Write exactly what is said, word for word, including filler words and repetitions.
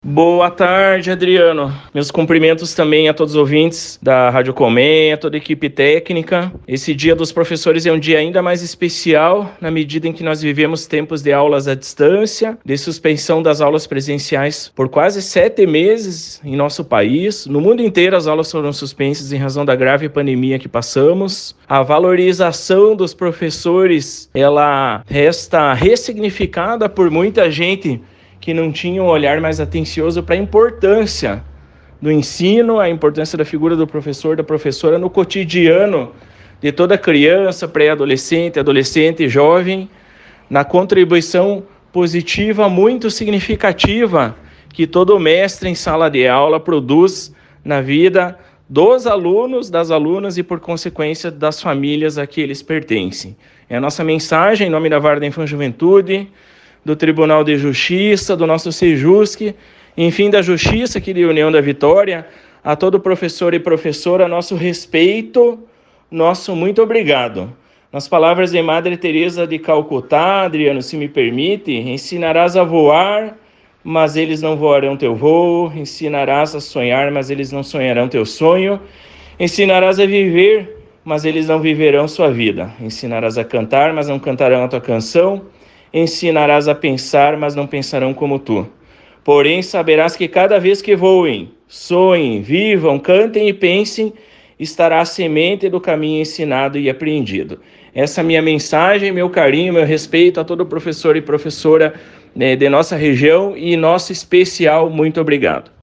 Boa tarde, Adriano. Meus cumprimentos também a todos os ouvintes da Rádio Colmeia, a toda a equipe técnica. Esse Dia dos Professores é um dia ainda mais especial, na medida em que nós vivemos tempos de aulas à distância, de suspensão das aulas presenciais por quase sete meses em nosso país. No mundo inteiro, as aulas foram suspensas em razão da grave pandemia que passamos. A valorização dos professores, ela resta ressignificada por muita gente que não tinha um olhar mais atencioso para a importância do ensino, a importância da figura do professor, da professora no cotidiano de toda criança, pré-adolescente, adolescente e jovem, na contribuição positiva muito significativa que todo mestre em sala de aula produz na vida dos alunos, das alunas e, por consequência, das famílias a que eles pertencem. É a nossa mensagem em nome da Vara da Infância e Juventude, do Tribunal de Justiça, do nosso Sejusc, enfim, da Justiça aqui de União da Vitória, a todo professor e professora, nosso respeito, nosso muito obrigado. Nas palavras de Madre Teresa de Calcutá, Adriano, se me permite, ensinarás a voar, mas eles não voarão teu voo, ensinarás a sonhar, mas eles não sonharão teu sonho, ensinarás a viver, mas eles não viverão sua vida, ensinarás a cantar, mas não cantarão a tua canção, ensinarás a pensar, mas não pensarão como tu. Porém, saberás que cada vez que voem, sonhem, vivam, cantem e pensem, estará a semente do caminho ensinado e apreendido. Essa é a minha mensagem, meu carinho, meu respeito a todo professor e professora, né, de nossa região e nosso especial muito obrigado.